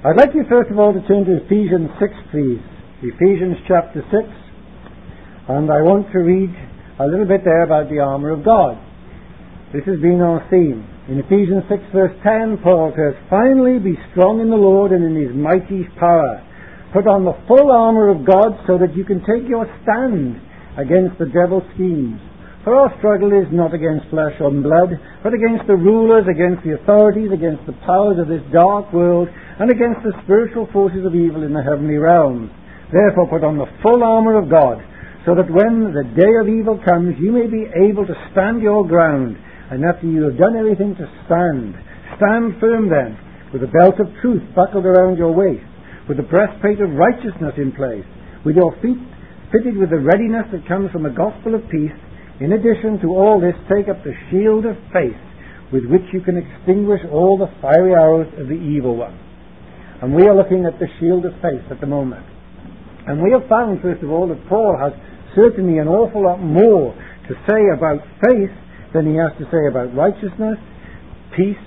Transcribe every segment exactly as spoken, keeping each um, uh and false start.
I'd like you first of all to turn to Ephesians six, please. Ephesians chapter six. And I want to read a little bit there about the armour of God. This has been our theme. In Ephesians six verse ten, Paul says, "Finally be strong in the Lord and in his mighty power. Put on the full armour of God so that you can take your stand against the devil's schemes. For our struggle is not against flesh or blood, but against the rulers, against the authorities, against the powers of this dark world, and against the spiritual forces of evil in the heavenly realms. Therefore put on the full armour of God, so that when the day of evil comes, you may be able to stand your ground. And after you have done everything to stand, stand firm then, with a belt of truth buckled around your waist, with the breastplate of righteousness in place, with your feet fitted with the readiness that comes from the gospel of peace. In addition to all this, take up the shield of faith, with which you can extinguish all the fiery arrows of the evil one." And we are looking at the shield of faith at the moment. And we have found, first of all, that Paul has certainly an awful lot more to say about faith than he has to say about righteousness, peace,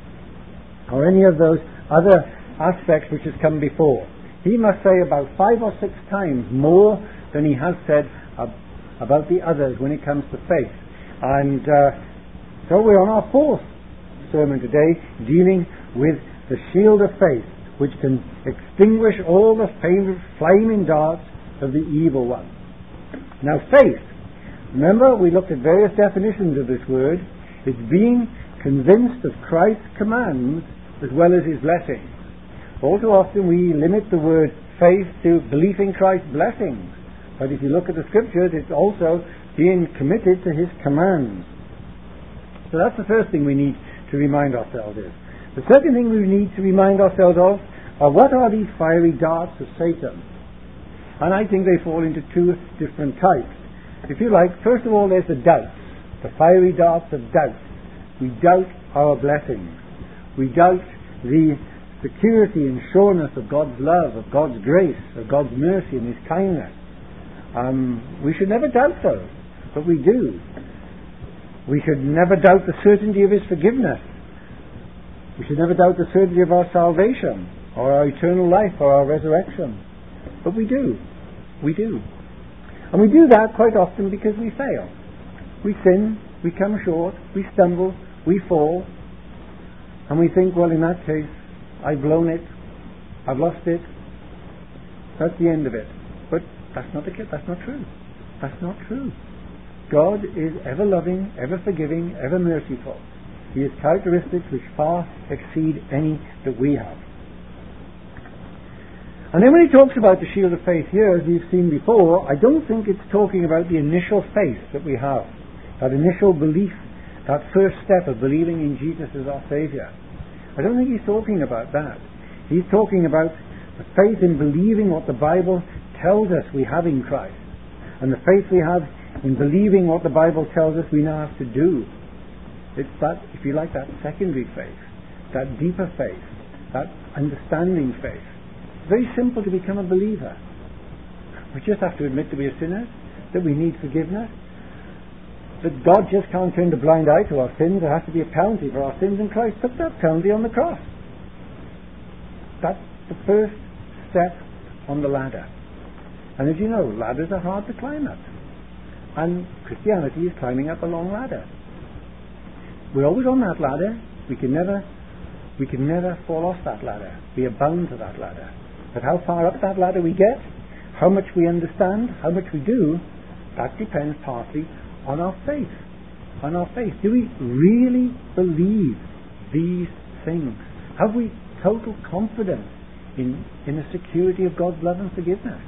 or any of those other aspects which has come before. He must say about five or six times more than he has said about the others when it comes to faith. And uh, so we're on our fourth sermon today, dealing with the shield of faith, which can extinguish all the flaming darts of the evil one. Now faith, remember we looked at various definitions of this word. It's being convinced of Christ's commands as well as his blessings. All too often we limit the word faith to belief in Christ's blessings. But if you look at the scriptures, it's also being committed to his commands. So that's the first thing we need to remind ourselves of. The second thing we need to remind ourselves of are what are these fiery darts of Satan? And I think they fall into two different types. If you like, first of all there's the doubts, the fiery darts of doubt. We doubt our blessings. We doubt the security and sureness of God's love, of God's grace, of God's mercy and his kindness. Um, we should never doubt those, but we do. We should never doubt the certainty of his forgiveness. We should never doubt the certainty of our salvation, or our eternal life, or our resurrection. But we do. We do. And we do that quite often because we fail. We sin, we come short, we stumble, we fall, and we think, well, in that case, I've blown it, I've lost it, that's the end of it. But that's not the case. That's not true. That's not true. God is ever loving, ever forgiving, ever merciful. He has characteristics which far exceed any that we have. And then when he talks about the shield of faith here, as we've seen before, I don't think it's talking about the initial faith that we have, that initial belief, that first step of believing in Jesus as our Saviour. I don't think he's talking about that. He's talking about the faith in believing what the Bible tells us we have in Christ, and the faith we have in believing what the Bible tells us we now have to do. It's that, if you like, that secondary faith, that deeper faith, that understanding faith. It's very simple to become a believer. We just have to admit that we are sinners, that we need forgiveness, that God just can't turn a blind eye to our sins. There has to be a penalty for our sins, and Christ took that penalty on the cross. That's the first step on the ladder. And as you know, ladders are hard to climb up. And Christianity is climbing up a long ladder. We're always on that ladder. We can never we can never fall off that ladder. We are bound to that ladder. But how far up that ladder we get, how much we understand, how much we do, that depends partly on our faith. On our faith. Do we really believe these things? Have we total confidence in, in the security of God's love and forgiveness?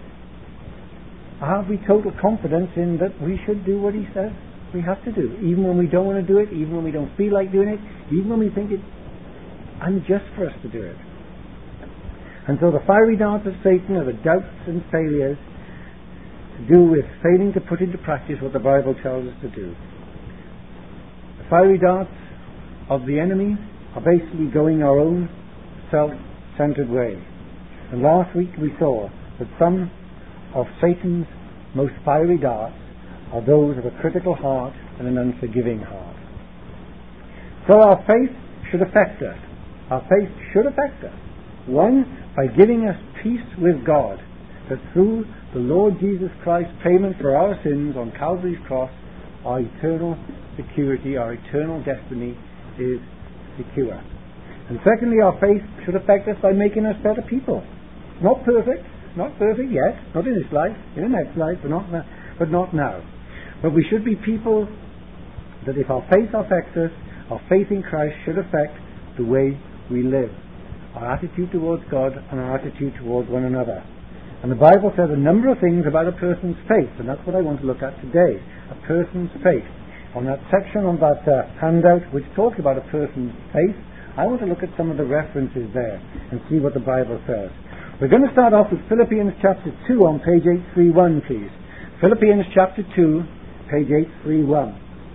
Have we total confidence in that we should do what he says we have to do, even when we don't want to do it, even when we don't feel like doing it, even when we think it's unjust for us to do it? And so the fiery darts of Satan are the doubts and failures to do with failing to put into practice what the Bible tells us to do. The fiery darts of the enemy are basically going our own self-centered way. And last week we saw that some of Satan's most fiery darts are those of a critical heart and an unforgiving heart. So our faith should affect us. Our faith should affect us. One, by giving us peace with God, that through the Lord Jesus Christ's payment for our sins on Calvary's cross, our eternal security, our eternal destiny is secure. And secondly, our faith should affect us by making us better people. Not perfect, not perfect yet, not in this life, in the next life, but not now. But not now. But we should be people that if our faith affects us, our faith in Christ should affect the way we live, our attitude towards God and our attitude towards one another. And the Bible says a number of things about a person's faith, and that's what I want to look at today, a person's faith. On that section on that uh, handout which talks about a person's faith, I want to look at some of the references there and see what the Bible says. We're going to start off with Philippians chapter two on page eight thirty-one, please. Philippians chapter two, page eight thirty-one.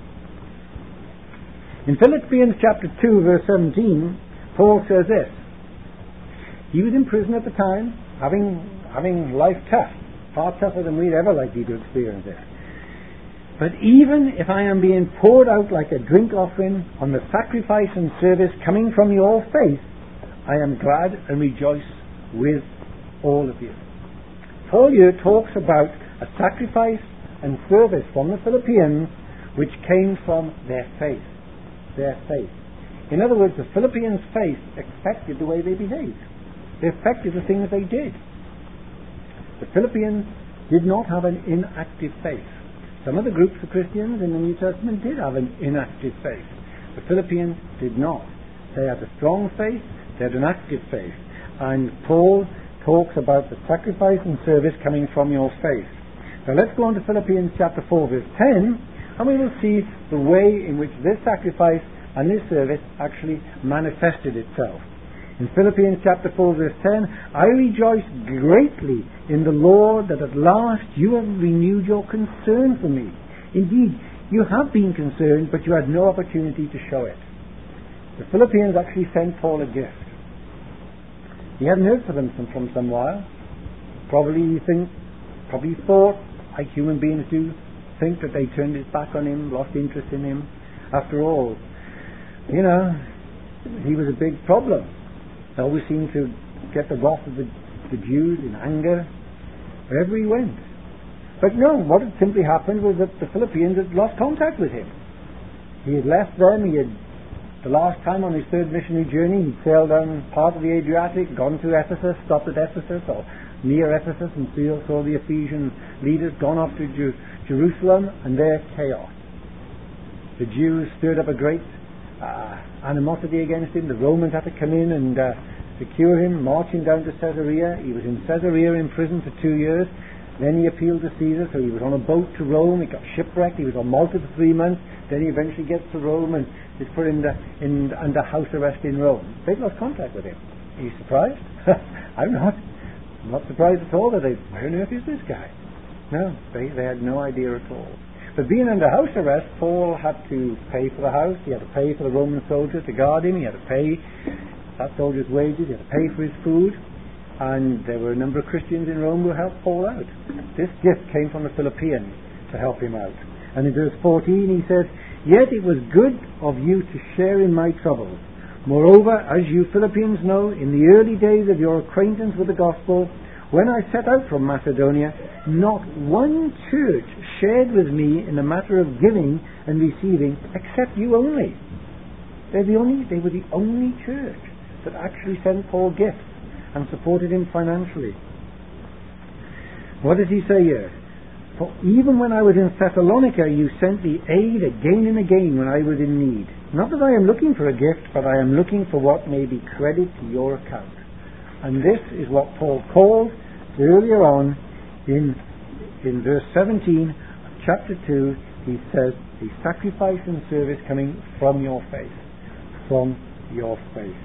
In Philippians chapter two, verse seventeen, Paul says this. He was in prison at the time, having having life tough, far tougher than we'd ever likely to experience it. But even if I am being poured out like a drink offering on the sacrifice and service coming from your faith, I am glad and rejoice with all of you. Paul here talks about a sacrifice and service from the Philippians which came from their faith. Their faith. In other words, the Philippians' faith affected the way they behaved. They affected the things they did. The Philippians did not have an inactive faith. Some of the groups of Christians in the New Testament did have an inactive faith. The Philippians did not. They had a strong faith, they had an active faith. And Paul talks about the sacrifice and service coming from your faith. Now let's go on to Philippians chapter four, verse ten, and we will see the way in which this sacrifice and this service actually manifested itself. In Philippians chapter four, verse ten, I rejoice greatly in the Lord that at last you have renewed your concern for me. Indeed, you have been concerned, but you had no opportunity to show it. The Philippians actually sent Paul a gift. He hadn't heard from them from some while. Probably you think, probably thought, like human beings do, think that they turned his back on him, lost interest in him. After all, you know, he was a big problem. They always seemed to get the wrath of the, the Jews in anger wherever he went. But no, what had simply happened was that the Philippians had lost contact with him. He had left them. He had, the last time on his third missionary journey, he'd sailed down part of the Adriatic, gone to Ephesus, stopped at Ephesus or near Ephesus, and saw the Ephesian leaders, gone off to Ju- Jerusalem, and there chaos. The Jews stirred up a great uh, animosity against him. The Romans had to come in and uh, secure him, marching down to Caesarea. He was in Caesarea in prison for two years. Then he appealed to Caesar, so he was on a boat to Rome. He got shipwrecked. He was on Malta for three months. Then he eventually gets to Rome and is put in the, in, under house arrest in Rome. They've lost contact with him. Are you surprised? I'm not. I'm not surprised at all that they, where on earth is this guy? No, they, they had no idea at all. But being under house arrest, Paul had to pay for the house. He had to pay for the Roman soldier to guard him. He had to pay that soldier's wages. He had to pay for his food. And there were a number of Christians in Rome who helped Paul out. This gift came from the Philippians to help him out. And in verse fourteen he says, Yet it was good of you to share in my troubles. Moreover, as you Philippians know, in the early days of your acquaintance with the gospel, when I set out from Macedonia, not one church shared with me in the matter of giving and receiving, except you only. They're the only. They were the only church that actually sent Paul gifts and supported him financially. What does he say here? For even when I was in Thessalonica, you sent me aid again and again when I was in need. Not that I am looking for a gift, but I am looking for what may be credit to your account. And this is what Paul called earlier on in, in verse seventeen of chapter two. He says, a sacrifice and service coming from your faith. From your faith.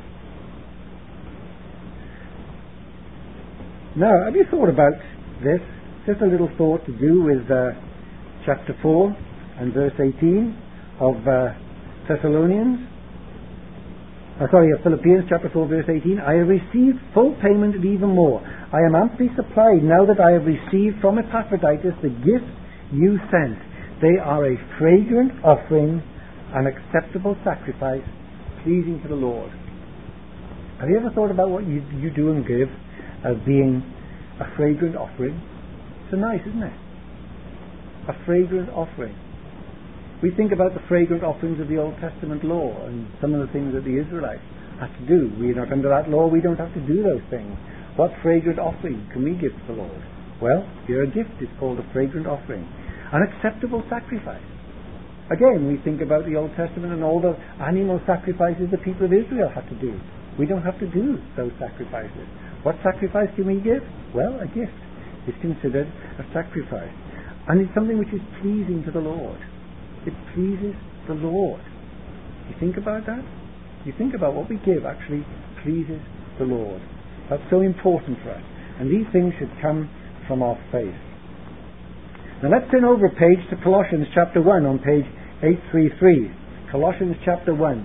Now, have you thought about this? Just a little thought to do with uh, chapter four and verse eighteen of uh, Thessalonians. Uh, sorry, of Philippians chapter four, verse eighteen. I have received full payment and even more. I am amply supplied now that I have received from Epaphroditus the gifts you sent. They are a fragrant offering, an acceptable sacrifice, pleasing to the Lord. Have you ever thought about what you, you do and give as being a fragrant offering? So nice, isn't it? A fragrant offering. We think about the fragrant offerings of the Old Testament law and some of the things that the Israelites had to do. We're not under that law, we don't have to do those things. What fragrant offering can we give to the Lord? Well, here a gift is called a fragrant offering. An acceptable sacrifice. Again, we think about the Old Testament and all the animal sacrifices the people of Israel had to do. We don't have to do those sacrifices. What sacrifice can we give? Well, a gift is considered a sacrifice. And it's something which is pleasing to the Lord. It pleases the Lord. You think about that? You think about what we give actually pleases the Lord. That's so important for us. And these things should come from our faith. Now let's turn over a page to Colossians chapter one on page eight thirty-three. Colossians chapter one.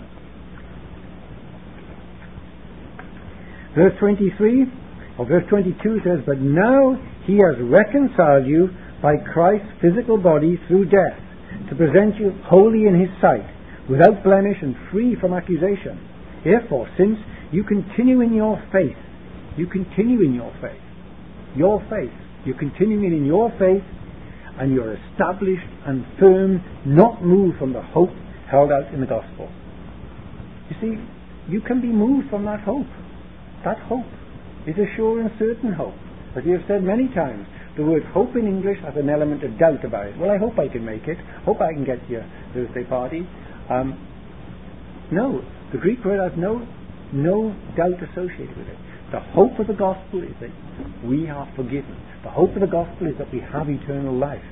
Verse twenty-three, or verse twenty-two says, "But now he has reconciled you by Christ's physical body through death, to present you holy in his sight, without blemish and free from accusation. Therefore, since you continue in your faith, you continue in your faith, your faith, you're continuing in your faith, and you're established and firm, not moved from the hope held out in the gospel." You see, you can be moved from that hope. That hope is a sure and certain hope. As you have said many times, the word hope in English has an element of doubt about it. Well, I hope I can make it. Hope I can get to your Thursday party. Um, no, the Greek word has no, no doubt associated with it. The hope of the gospel is that we are forgiven. The hope of the gospel is that we have eternal life.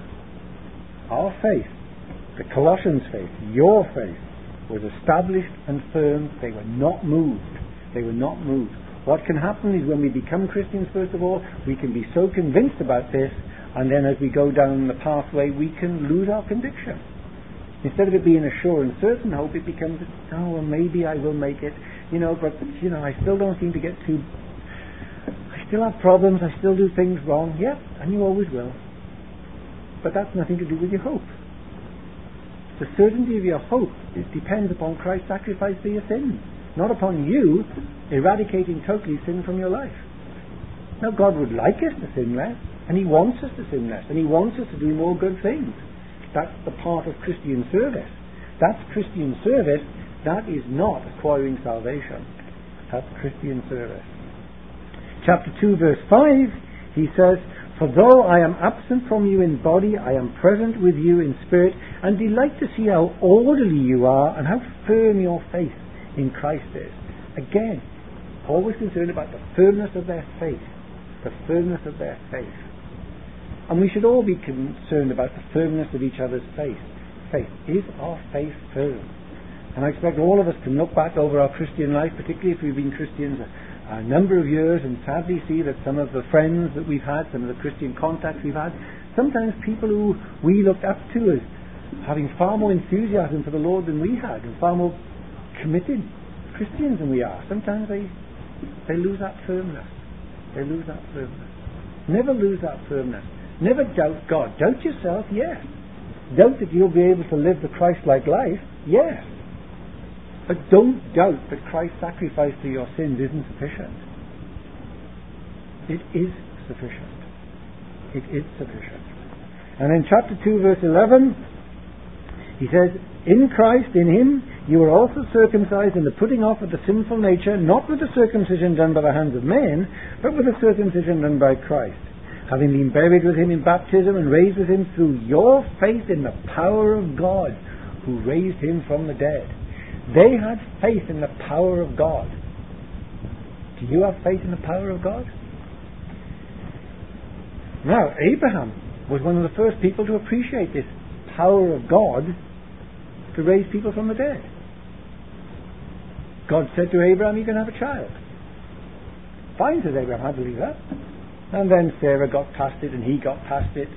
Our faith, the Colossians' faith, your faith, was established and firm. They were not moved. They were not moved. What can happen is when we become Christians, first of all, we can be so convinced about this, and then as we go down the pathway, we can lose our conviction. Instead of it being a sure and certain hope, it becomes, oh, well, maybe I will make it, you know, but, you know, I still don't seem to get too, I still have problems, I still do things wrong. Yep, and you always will. But that's nothing to do with your hope. The certainty of your hope it depends upon Christ's sacrifice for your sins, not upon you eradicating totally sin from your life. Now, God would like us to sin less, and he wants us to sin less, and he wants us to do more good things. That's the part of Christian service. That's Christian service. That is not acquiring salvation. That's Christian service. Chapter two, verse five, he says, "For though I am absent from you in body, I am present with you in spirit, and delight to see how orderly you are and how firm your faith in Christ is." Again, always concerned about the firmness of their faith. The firmness of their faith. And we should all be concerned about the firmness of each other's faith. Faith. Is our faith firm? And I expect all of us can look back over our Christian life, particularly if we've been Christians a, a number of years, and sadly see that some of the friends that we've had, some of the Christian contacts we've had, sometimes people who we looked up to as having far more enthusiasm for the Lord than we had, and far more committed Christians than we are. Sometimes they they lose that firmness. They lose that firmness. Never lose that firmness. Never doubt God. Doubt yourself, yes. Doubt that you'll be able to live the Christ-like life, yes. But don't doubt that Christ's sacrifice for your sins isn't sufficient. It is sufficient. It is sufficient. And in chapter two, verse eleven, he says, "In Christ, in him, you were also circumcised in the putting off of the sinful nature, not with the circumcision done by the hands of men, but with the circumcision done by Christ, having been buried with him in baptism and raised with him through your faith in the power of God, who raised him from the dead." They had faith in the power of God. Do you have faith in the power of God? Now, Abraham was one of the first people to appreciate this power of God to raise people from the dead. God said to Abraham, "You're going to have a child." Fine, says Abraham, I believe that. And then Sarah got past it and he got past it.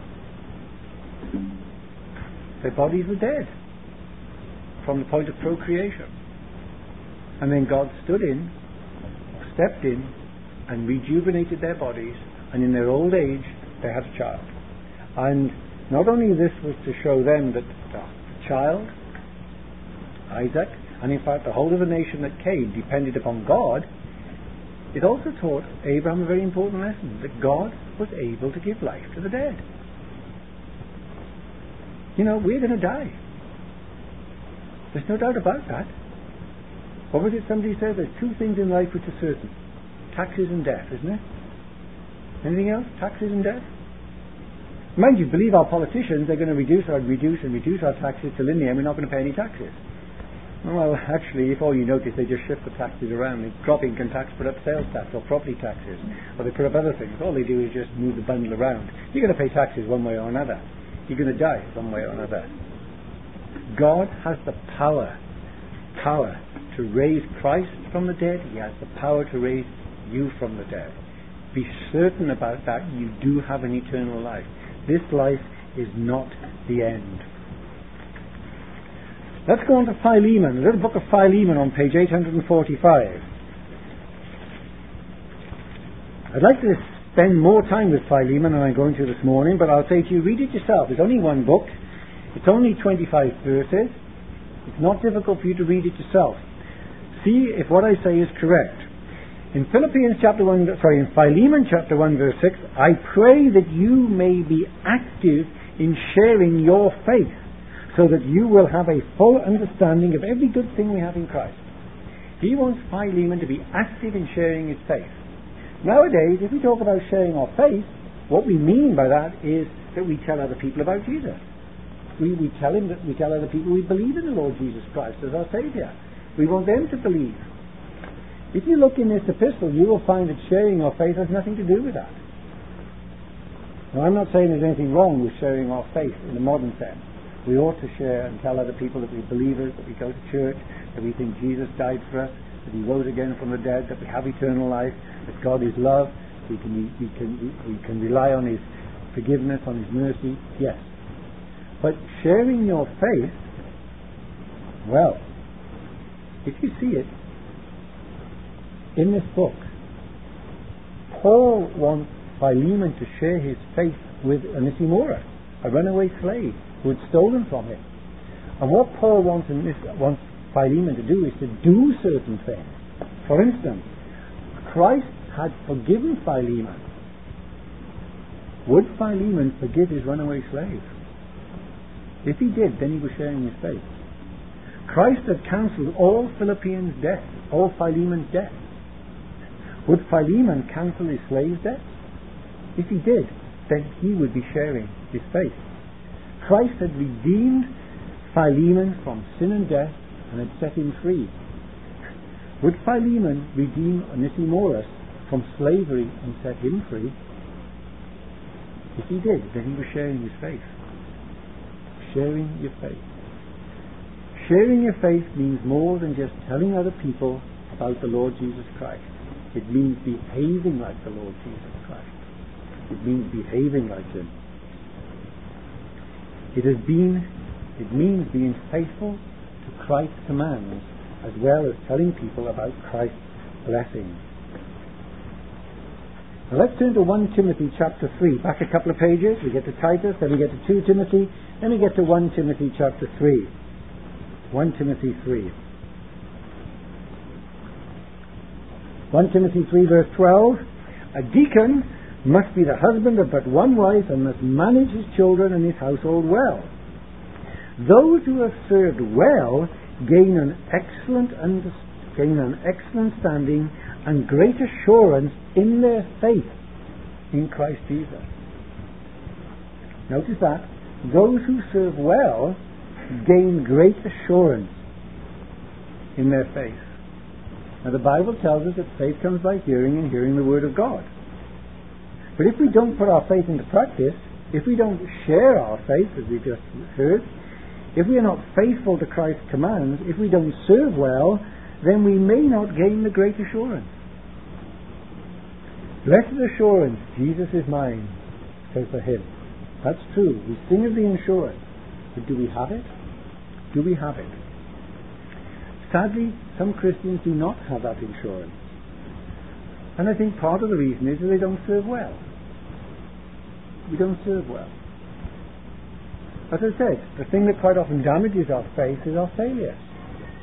Their bodies were dead from the point of procreation. And then God stood in, stepped in, and rejuvenated their bodies, and in their old age they had a child. And not only this was to show them that the child, Isaac, and in fact the whole of the nation that came depended upon God, it also taught Abraham a very important lesson, that God was able to give life to the dead. You know, we're going to die. There's no doubt about that. What was it somebody said? There's two things in life which are certain. Taxes and death, isn't it? Anything else? Taxes and death? Mind you, believe our politicians, they're going to reduce and reduce and reduce our taxes till in the end we're not going to pay any taxes. Well, actually, if all you notice, they just shift the taxes around. They drop income tax, put up sales tax or property taxes, or they put up other things. All they do is just move the bundle around. You're going to pay taxes one way or another. You're going to die one way or another. God has the power, power to raise Christ from the dead. He has the power to raise you from the dead. Be certain about that. You do have an eternal life. This life is not the end. Let's go on to Philemon, the little book of Philemon on page eight forty-five. I'd like to spend more time with Philemon than I'm going to this morning, but I'll say to you, read it yourself. It's only one book. It's only twenty-five verses. It's not difficult for you to read it yourself. See if what I say is correct. In Philippians chapter one, sorry, in Philemon chapter one verse six, I pray that you may be active in sharing your faith, so that you will have a full understanding of every good thing we have in Christ. He wants Philemon to be active in sharing his faith. Nowadays, if we talk about sharing our faith, what we mean by that is that we tell other people about Jesus. We, we tell him that we tell other people we believe in the Lord Jesus Christ as our Saviour. We want them to believe. If you look in this epistle, you will find that sharing our faith has nothing to do with that. Now, I'm not saying there's anything wrong with sharing our faith in the modern sense. We ought to share and tell other people that we're believers, that we go to church, that we think Jesus died for us, that he rose again from the dead, that we have eternal life, that God is love, we can, we can, we can rely on his forgiveness, on his mercy. Yes. But sharing your faith, well, if you see it, in this book, Paul wants Philemon to share his faith with Onesimus, a runaway slave who had stolen from him. And what Paul wants, in this, wants Philemon to do is to do certain things. For instance, Christ had forgiven Philemon. Would Philemon forgive his runaway slave? If he did, then he was sharing his faith. Christ had cancelled all Philippians' debts, all Philemon's debts. Would Philemon cancel his slave's debts? If he did, then he would be sharing his faith. Christ had redeemed Philemon from sin and death and had set him free. Would Philemon redeem Onesimus from slavery and set him free? If he did, then he was sharing his faith. Sharing your faith. Sharing your faith means more than just telling other people about the Lord Jesus Christ. It means behaving like the Lord Jesus Christ. It means behaving like him. It has been, it means being faithful to Christ's commands as well as telling people about Christ's blessings. Now let's turn to First Timothy chapter three. Back a couple of pages. We get to Titus, then we get to Second Timothy, then we get to First Timothy chapter three. First Timothy three. First Timothy three verse twelve. A deacon must be the husband of but one wife and must manage his children and his household well. Those who have served well gain an excellent under, gain an excellent standing and great assurance in their faith in Christ Jesus. Notice that. Those who serve well gain great assurance in their faith. Now the Bible tells us that faith comes by hearing, and hearing the Word of God. But if we don't put our faith into practice, if we don't share our faith, as we just heard, if we are not faithful to Christ's commands, if we don't serve well, then we may not gain the great assurance. Blessed assurance, Jesus is mine, says the hymn. That's true. We sing of the insurance. But do we have it? Do we have it? Sadly, some Christians do not have that insurance. And I think part of the reason is that they don't serve well. We don't serve well. As I said, the thing that quite often damages our faith is our failure.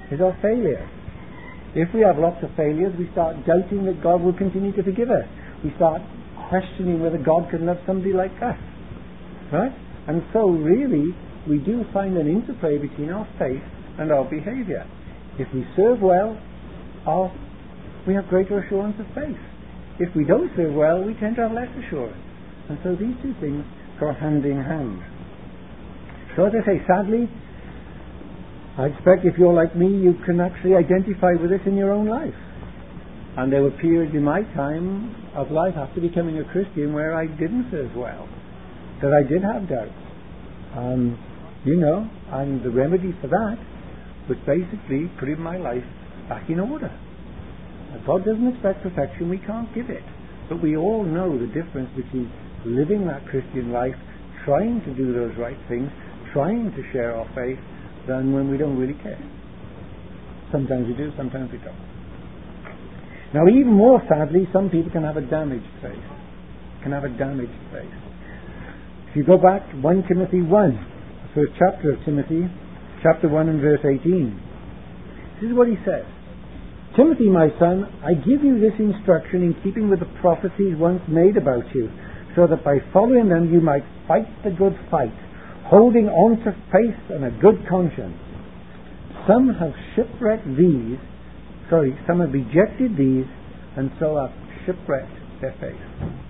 is our failure. If we have lots of failures, we start doubting that God will continue to forgive us. We start questioning whether God can love somebody like us. Right? And so really, we do find an interplay between our faith and our behavior. If we serve well, our, we have greater assurance of faith. If we don't serve well, we tend to have less assurance. And so these two things go hand in hand. So as I say, sadly, I expect if you're like me, you can actually identify with this in your own life. And there were periods in my time of life after becoming a Christian where I didn't serve well, that I did have doubts. Um, you know, and the remedy for that was basically putting my life back in order. Now, God doesn't expect perfection, we can't give it. But we all know the difference between living that Christian life, trying to do those right things, trying to share our faith, than when we don't really care. Sometimes we do, sometimes we don't. Now, even more sadly, some people can have a damaged faith. Can have a damaged faith. If you go back to First Timothy one, the first chapter of Timothy, chapter one and verse eighteen, this is what he says. Timothy, my son, I give you this instruction in keeping with the prophecies once made about you, so that by following them you might fight the good fight, holding on to faith and a good conscience. Some have shipwrecked these, sorry, some have rejected these, and so have shipwrecked their faith.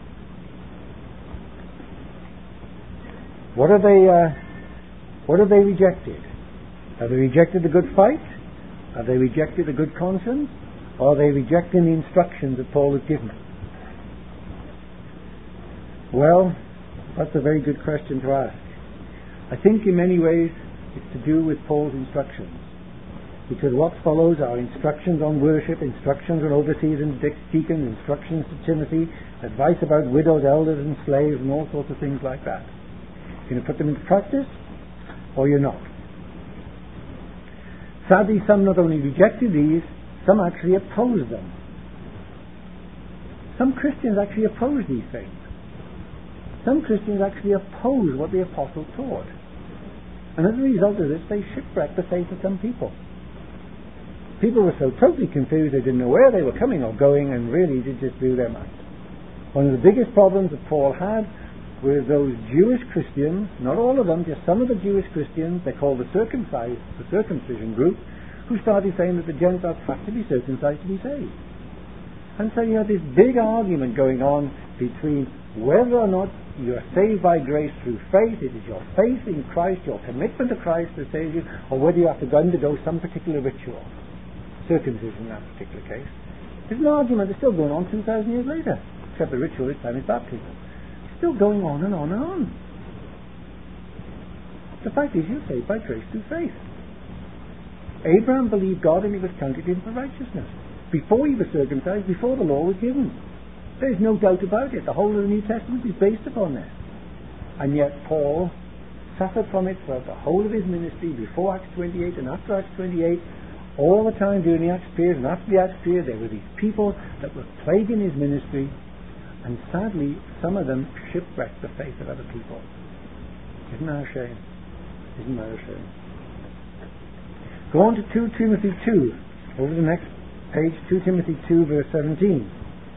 What are they, uh, what have they rejected? Have they rejected the good fight? Have they rejected the good conscience? Or are they rejecting the instructions that Paul has given? Well, that's a very good question to ask. I think in many ways it's to do with Paul's instructions. Because what follows are instructions on worship, instructions on overseers and deacons, instructions to Timothy, advice about widows, elders and slaves and all sorts of things like that. You're going to put them into practice or you're not. Sadly, some not only rejected these, some actually opposed them. Some Christians actually oppose these things. Some Christians actually oppose what the apostle taught. And as a result of this, they shipwrecked the faith of some people. People were so totally confused they didn't know where they were coming or going, and really it just blew their minds. One of the biggest problems that Paul had were those Jewish Christians, not all of them, just some of the Jewish Christians, they're called the circumcised, the circumcision group, who started saying that the Gentiles have to be circumcised to be saved. And so you have this big argument going on between whether or not you are saved by grace through faith, it is your faith in Christ, your commitment to Christ that saves you, or whether you have to undergo some particular ritual. Circumcision in that particular case. There's an argument that's still going on two thousand years later, except the ritual this time is baptism. It's still going on and on and on. The fact is, you're saved by grace through faith. Abraham believed God and it was counted in for righteousness. Before he was circumcised, before the law was given. There's no doubt about it. The whole of the New Testament is based upon this. And yet Paul suffered from it throughout the whole of his ministry, before Acts twenty-eight and after Acts twenty-eight. All the time during the Acts period and after the Acts period, there were these people that were plaguing his ministry, and sadly, some of them shipwrecked the faith of other people. Isn't that a shame? Isn't that a shame? Go on to Second Timothy two, over the next page, Second Timothy two, verse seventeen.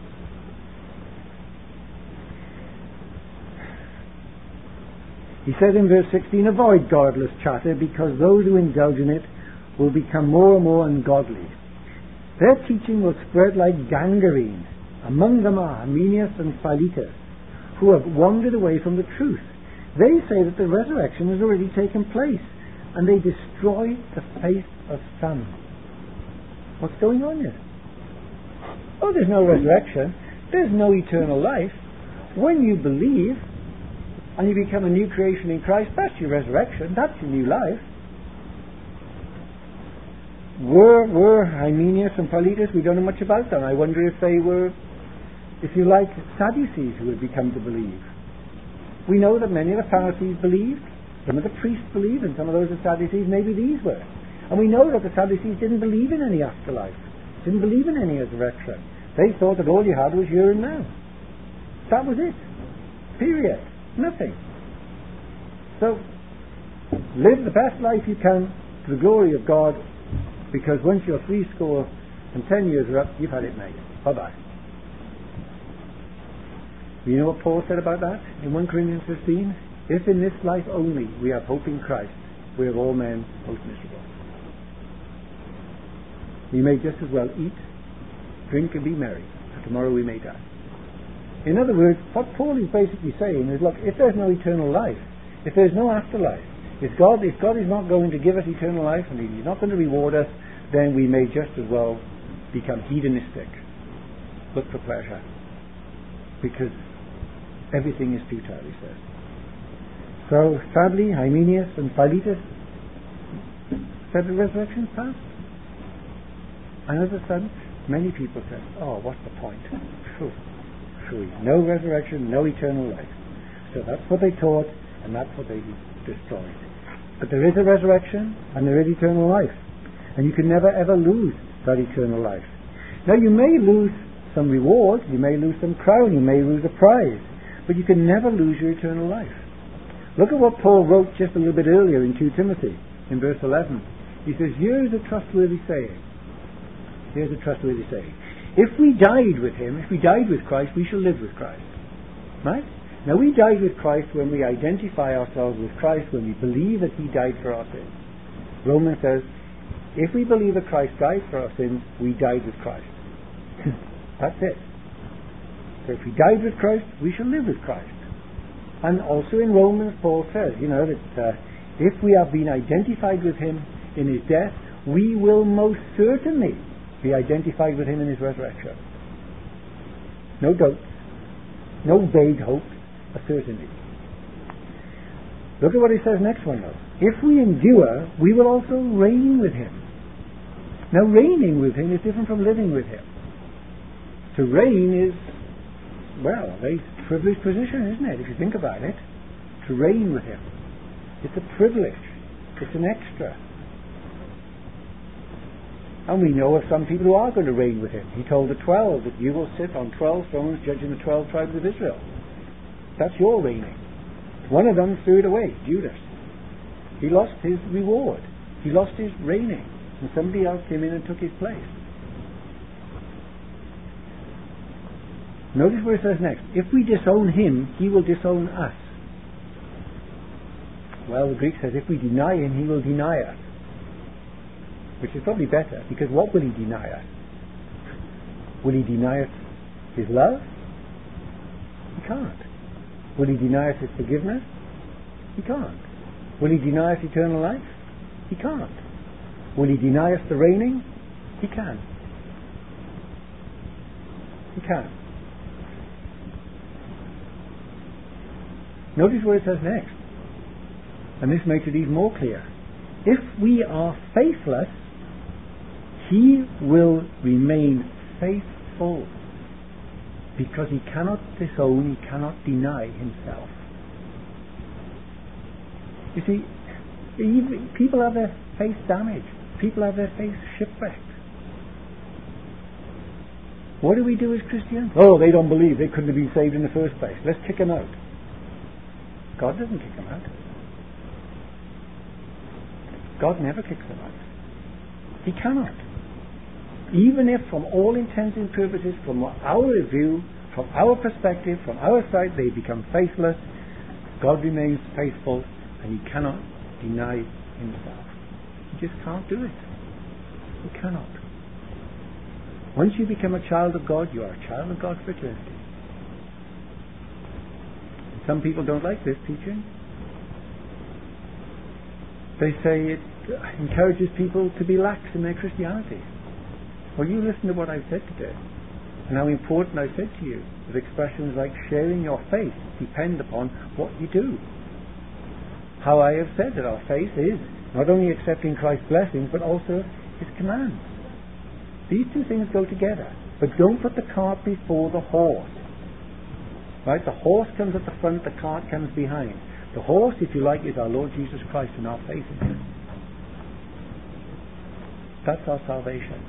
He says in verse sixteen, avoid godless chatter, because those who indulge in it will become more and more ungodly. Their teaching will spread like gangrene. Among them are Hymenaeus and Philetus, who have wandered away from the truth. They say that the resurrection has already taken place, and they destroy the faith of some. What's going on here? Oh, there's no resurrection. There's no eternal life. When you believe and you become a new creation in Christ, that's your resurrection. That's your new life. Were, were Hymenaeus and Philetus, we don't know much about them. I wonder if they were, if you like, Sadducees who had become to believe. We know that many of the Pharisees believed, some of the priests believed, and some of those are Sadducees, maybe these were. And we know that the Sadducees didn't believe in any afterlife, didn't believe in any resurrection. They thought that all you had was here and now. That was it. Period. Nothing. So, live the best life you can to the glory of God, Because once your three score and ten years are up, you've had it made. Bye-bye. You know what Paul said about that in First Corinthians fifteen? If in this life only we have hope in Christ, we are all men most miserable. We may just as well eat, drink and be merry, for tomorrow we may die. In other words, what Paul is basically saying is, look, if there's no eternal life, if there's no afterlife, if God, if God is not going to give us eternal life and He's not going to reward us, then we may just as well become hedonistic, look for pleasure, because everything is futile, he says. So, sadly, Hymenaeus and Philetus said the resurrection's past. And as a sudden, many people said, oh, what's the point? Phew, phew, no resurrection, no eternal life. So that's what they taught, and that's what they destroyed. But there is a resurrection, and there is eternal life. And you can never ever lose that eternal life. Now you may lose some reward, you may lose some crown, you may lose a prize, but you can never lose your eternal life. Look at what Paul wrote just a little bit earlier in Second Timothy, in verse eleven. He says, here's a trustworthy saying. Here's a trustworthy saying. If we died with Him, if we died with Christ, we shall live with Christ. Right? Now we died with Christ when we identify ourselves with Christ, when we believe that He died for our sins. Romans says, if we believe that Christ died for our sins, we died with Christ. That's it. So if we died with Christ, we shall live with Christ. And also in Romans, Paul says, you know, that uh, if we have been identified with Him in His death, we will most certainly be identified with Him in His resurrection. No doubt, no vague hope, a certainty. Look at what he says next one though. If we endure, we will also reign with Him. Now reigning with Him is different from living with Him. To reign is, well, a very privileged position, isn't it, if you think about it? To reign with Him. It's a privilege. It's an extra. And we know of some people who are going to reign with Him. He told the twelve that you will sit on twelve thrones judging the twelve tribes of Israel. That's your reigning. One of them threw it away, Judas. He lost his reward. He lost his reigning. And somebody else came in and took his place. Notice what it says next. If we disown Him, He will disown us. Well, the Greek says if we deny Him, He will deny us. Which is probably better, because what will He deny us? Will He deny us His love? He can't. Will He deny us His forgiveness? He can't. Will He deny us eternal life? He can't. Will He deny us the reigning? He can. He can. Notice what it says next. And this makes it even more clear. If we are faithless, He will remain faithful, because He cannot disown, He cannot deny Himself. You see, even people have their faith damaged. People have their faith shipwrecked. What do we do as Christians? Oh, they don't believe. They couldn't have been saved in the first place. Let's kick them out. God doesn't kick them out. God never kicks them out. He cannot. Even if from all intents and purposes, from our view, from our perspective, from our side, they become faithless, God remains faithful, and He cannot deny Himself. He just can't do it. He cannot. Once you become a child of God, you are a child of God for eternity. Some people don't like this teaching. They say it encourages people to be lax in their Christianity. Well, you listen to what I've said today, and how important I've said to you, with expressions like sharing your faith depend upon what you do. How I have said that our faith is not only accepting Christ's blessings, but also His commands. These two things go together. But don't put the cart before the horse. Right? The horse comes at the front, the cart comes behind. The horse, if you like, is our Lord Jesus Christ and our faith in Him. That's our salvation.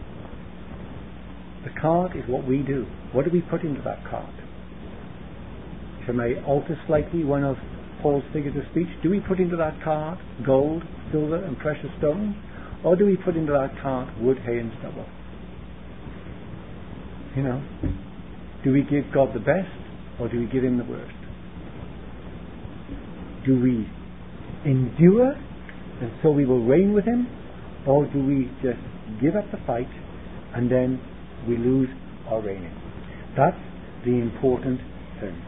The cart is what we do. What do we put into that cart? If I may alter slightly one of Paul's figures of speech, do we put into that cart gold, silver and precious stones? or do we put into our cart wood, hay and stubble? You know, do we give God the best, or do we give him the worst? Do we endure, and so we will reign with him, or do we just give up the fight, and then we lose our reigning? That's the important thing.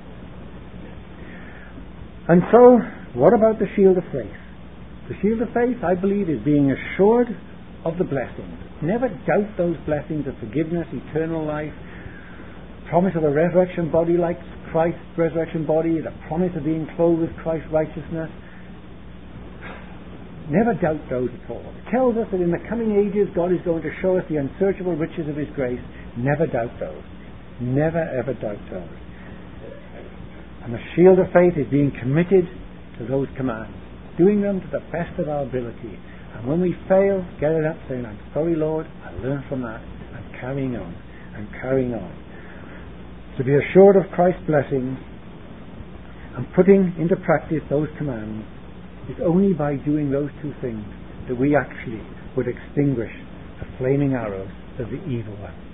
And so, what about the shield of faith? The shield of faith, I believe, is being assured of the blessings. Never doubt those blessings of forgiveness, eternal life, promise of a resurrection body like Christ's resurrection body, the promise of being clothed with Christ's righteousness. Never doubt those at all. It tells us that in the coming ages God is going to show us the unsearchable riches of his grace. Never doubt those. Never ever doubt those. And the shield of faith is being committed to those commands, doing them to the best of our ability. And when we fail, get it up saying, I'm sorry, Lord, I learned from that. I'm carrying on. I'm carrying on. To be assured of Christ's blessings and putting into practice those commands is only by doing those two things that we actually would extinguish the flaming arrows of the evil one.